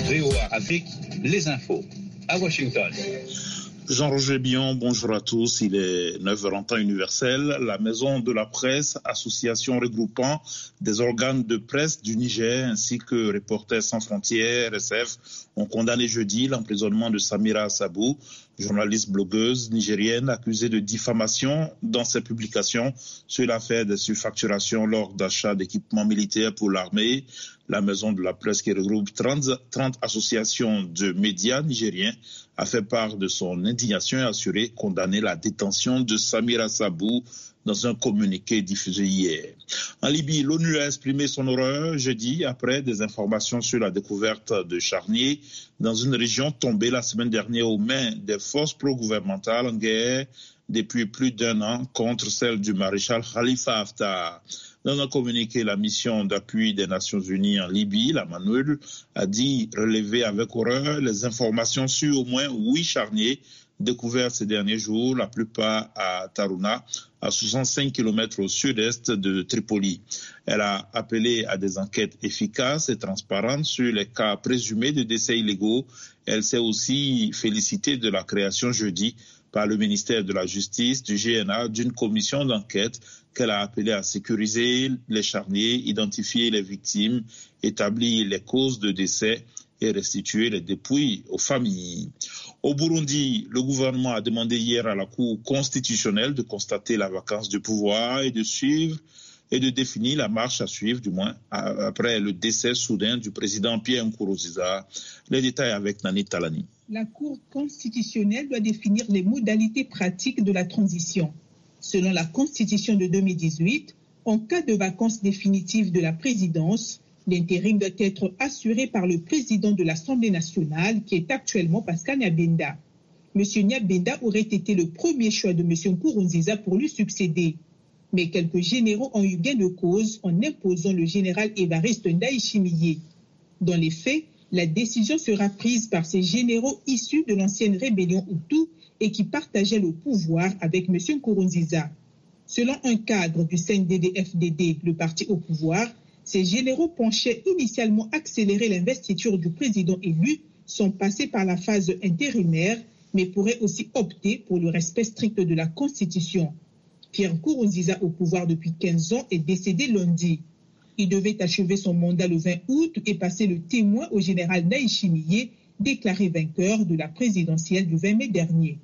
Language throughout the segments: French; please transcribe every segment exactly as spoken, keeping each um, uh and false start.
V O A Afrique, les infos à Washington. Jean-Roger Billon, bonjour à tous. Il est neuf heures en temps universel. La Maison de la Presse, association regroupant des organes de presse du Niger ainsi que Reporters sans frontières, R S F, ont condamné jeudi l'emprisonnement de Samira Sabou, journaliste blogueuse nigérienne accusée de diffamation dans ses publications sur l'affaire de surfacturation lors d'achat d'équipements militaires pour l'armée. La Maison de la Presse, qui regroupe trente, trente associations de médias nigériens, a fait part de son indignation et a assuré condamner la détention de Samira Sabou dans un communiqué diffusé hier. En Libye, l'ONU a exprimé son horreur jeudi après des informations sur la découverte de charniers dans une région tombée la semaine dernière aux mains des forces pro-gouvernementales en guerre depuis plus d'un an contre celle du maréchal Khalifa Haftar. Dans un communiqué, la mission d'appui des Nations Unies en Libye, la MANUL, a dit relever avec horreur les informations sur au moins huit charniers découverts ces derniers jours, la plupart à Taruna, à soixante-cinq kilomètres au sud-est de Tripoli. Elle a appelé à des enquêtes efficaces et transparentes sur les cas présumés de décès illégaux. Elle s'est aussi félicitée de la création jeudi par le ministère de la Justice, du G N A, d'une commission d'enquête qu'elle a appelée à sécuriser les charniers, identifier les victimes, établir les causes de décès et restituer les dépouilles aux familles. Au Burundi, le gouvernement a demandé hier à la Cour constitutionnelle de constater la vacance du pouvoir et de suivre et de définir la marche à suivre, du moins, après le décès soudain du président Pierre Nkurunziza. Les détails avec Nani Talani. La Cour constitutionnelle doit définir les modalités pratiques de la transition. Selon la Constitution de deux mille dix-huit, en cas de vacance définitive de la présidence, l'intérim doit être assuré par le président de l'Assemblée nationale, qui est actuellement Pascal Nyabenda. M. Nyabenda aurait été le premier choix de M. Nkurunziza pour lui succéder. Mais quelques généraux ont eu gain de cause en imposant le général Évariste Ndayishimiye. Dans les faits, la décision sera prise par ces généraux issus de l'ancienne rébellion Hutu et qui partageaient le pouvoir avec M. Nkurunziza. Selon un cadre du C N D D F D D, le parti au pouvoir, ces généraux penchaient initialement accélérer l'investiture du président élu, sont passés par la phase intérimaire, mais pourraient aussi opter pour le respect strict de la Constitution. Pierre Nkurunziza, au pouvoir depuis quinze ans, est décédé lundi. Il devait achever son mandat le vingt août et passer le témoin au général Ndayishimiye, déclaré vainqueur de la présidentielle du vingt mai dernier.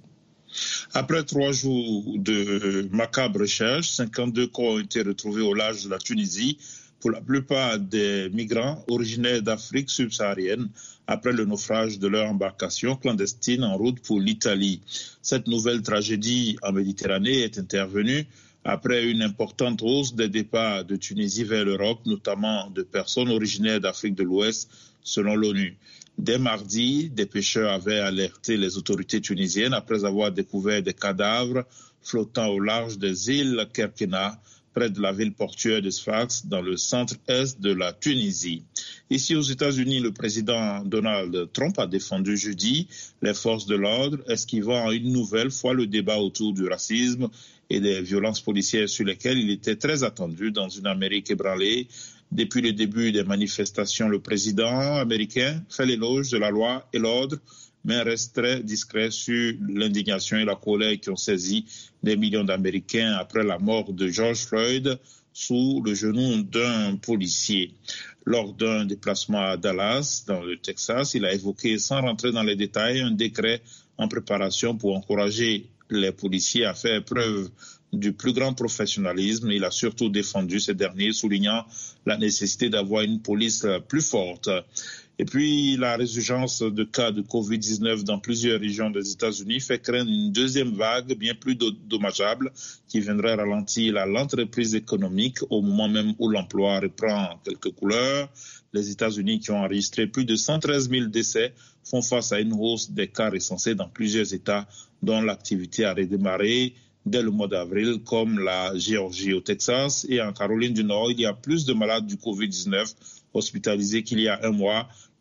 Après trois jours de macabres recherches, cinquante-deux corps ont été retrouvés au large de la Tunisie, pour la plupart des migrants originaires d'Afrique subsaharienne, après le naufrage de leur embarcation clandestine en route pour l'Italie. Cette nouvelle tragédie en Méditerranée est intervenue après une importante hausse des départs de Tunisie vers l'Europe, notamment de personnes originaires d'Afrique de l'Ouest, selon l'ONU. Dès mardi, des pêcheurs avaient alerté les autorités tunisiennes après avoir découvert des cadavres flottant au large des îles Kerkena, près de la ville portuaire de Sfax, dans le centre-est de la Tunisie. Ici aux États-Unis, le président Donald Trump a défendu jeudi les forces de l'ordre, esquivant une nouvelle fois le débat autour du racisme et des violences policières sur lesquelles il était très attendu dans une Amérique ébranlée. Depuis le début des manifestations, le président américain fait l'éloge de la loi et l'ordre, mais reste très discret sur l'indignation et la colère qui ont saisi des millions d'Américains après la mort de George Floyd sous le genou d'un policier. Lors d'un déplacement à Dallas, dans le Texas, il a évoqué, sans rentrer dans les détails, un décret en préparation pour encourager les policiers à faire preuve du plus grand professionnalisme. Il a surtout défendu ces derniers, soulignant la nécessité d'avoir une police plus forte. Et puis, la résurgence de cas de covid dix-neuf dans plusieurs régions des États-Unis fait craindre une deuxième vague bien plus dommageable qui viendrait ralentir la lente reprise économique au moment même où l'emploi reprend quelques couleurs. Les États-Unis, qui ont enregistré plus de cent treize mille décès, font face à une hausse des cas recensés dans plusieurs États dont l'activité a redémarré dès le mois d'avril, comme la Géorgie au Texas et en Caroline du Nord. Il y a plus de malades du covid dix-neuf hospitalisés qu'il y a un mois,